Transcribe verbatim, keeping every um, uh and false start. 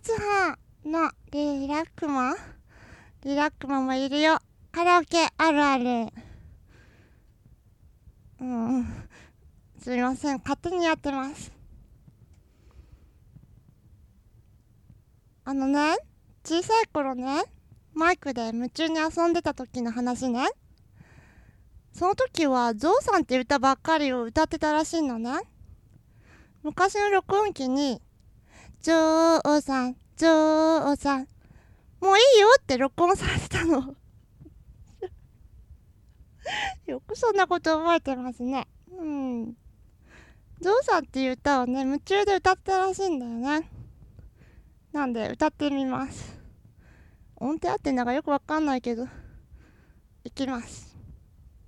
月半のリラックマリラックマもいるよ。カラオケあるある。うんすみません、勝手にやってます。あのね、小さい頃ね、マイクで夢中に遊んでた時の話ね。その時はゾウさんって歌ばっかりを歌ってたらしいのね。昔の録音機にゾウさんゾウさんもういいよって録音されてたのよくそんなこと覚えてますね。うんゾウさんっていう歌をね、夢中で歌ってたらしいんだよね。なんで歌ってみます。音程合ってんのかよくわかんないけどいきます。